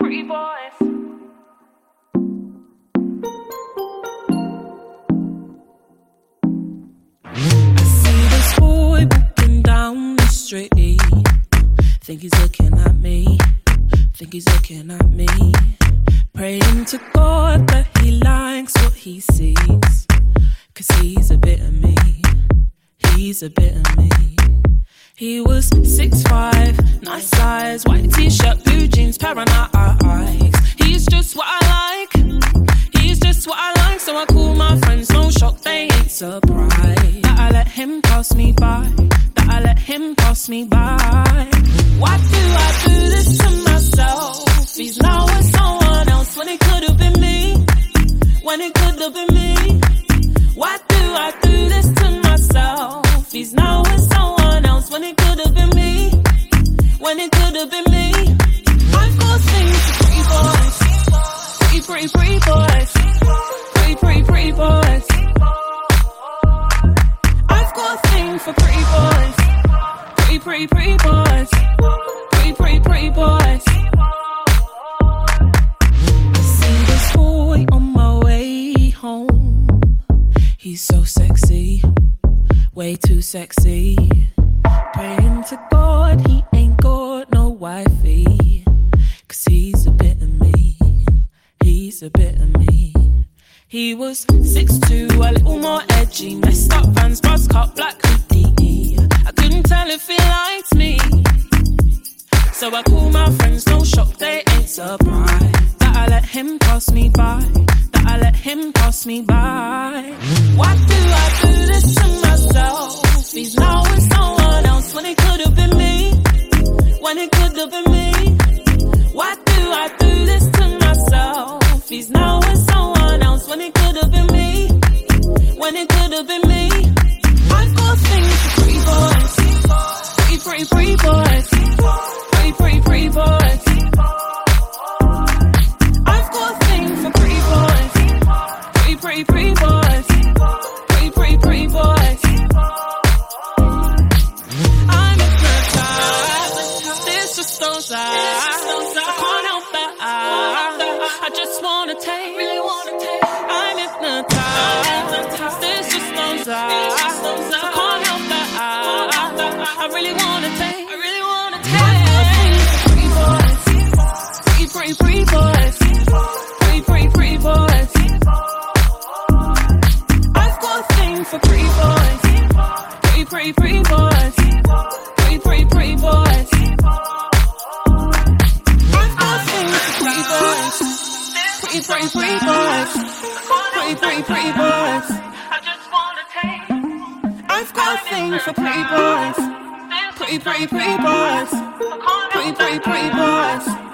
pretty boys. I see this boy walking down the street. Think he's looking at me. Think he's looking at me. Praying to God that he likes what he sees. 'Cause he's a bit of me. He's a bit of me. He was 6'5", nice size, white t-shirt, blue jeans, paranoid eyes. He's just what I like. He's just what I like. So I call my friends, no shock, they ain't surprised that I let him pass me by. That I let him pass me by. Why do I do this to myself? He's now with someone else when it could have been me. When it could have been me. Why do I do this to myself? He's now with someone else when it could have been me. When it could have been me. I've got things for pretty boys. Pretty, pretty, pretty boys. Pretty, pretty, pretty boys. I've got a thing for pretty boys. Pretty, pretty, pretty boys. Pretty, pretty, pretty boys. I see this boy on my way home. He's so sexy, way too sexy. Praying to God he ain't got no wifey. 'Cause he's a bit of me. He's a bit of me. He was 6'2", a little more edgy. Messed up Vans, buzz cut, black hoodie. I couldn't tell if he liked me. So I call my friends, no shock, they ain't surprised that I let him pass me by. That I let him pass me by. Why do I do this to myself? He's now with someone else when it could have been me. When it could have been me. Why do I do this to myself? He's now with someone else when it could have been me. When it could have been me. I've got things for pretty boys. Pretty, pretty, pretty boys. Pretty, pretty, pretty boys. I've got a thing for pretty boys. Pretty, pretty, pretty boys. Pretty, pretty, pretty boys. I'm hypnotized. This just goes out. I can't help it. I just wanna take. Really wanna take. I'm hypnotized. This just goes out. I can't help it. I really wanna take. I really wanna take. Pretty boys. Pretty, pretty, pretty boys. Pretty, pretty, pretty boys. I've got a thing for pretty boys. Pretty, pretty, pretty boys. Pretty, pretty, pretty boys. I've got a thing for pretty boys. Pretty, pretty, pretty boys. Pretty, pretty, pretty boys. I just wanna take. I've got a thing for pretty boys. Pretty, pretty, pretty boys. Pretty, pretty, pretty boys.